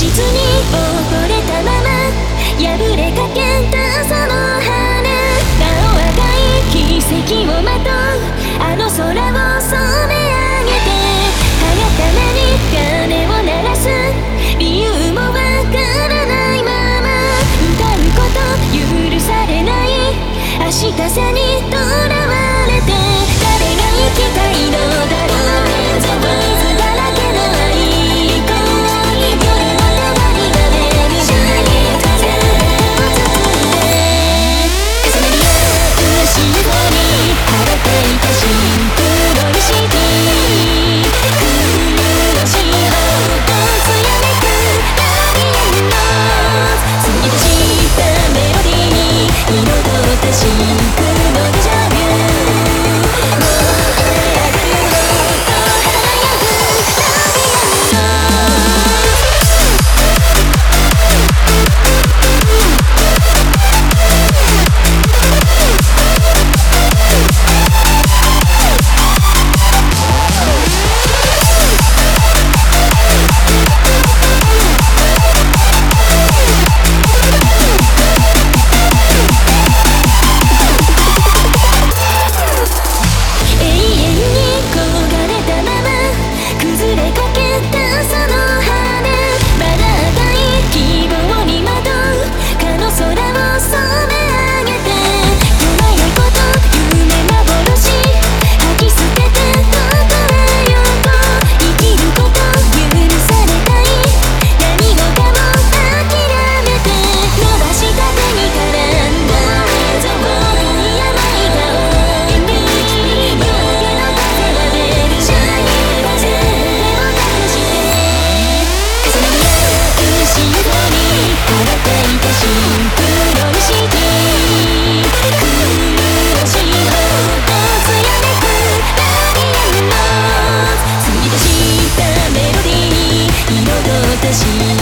実に溺れたまま破れかけたその羽、なお赤い奇跡をまとうあの空を染め上げて、早ために鐘を鳴らす理由もわからないまま、歌うこと許されない明日さにとらわれて、誰が生きたいのだろう。水だらけの愛恋、夜の手張りが出るシャイニー風を包んで、重なり合うシルバーに晴れていたシンクロニシティ、苦しいほど艶めくラビエンの継ぎ足したメロディーに彩ったシンクロデジャビュー、燃え上がるもっと輝くラビエンの私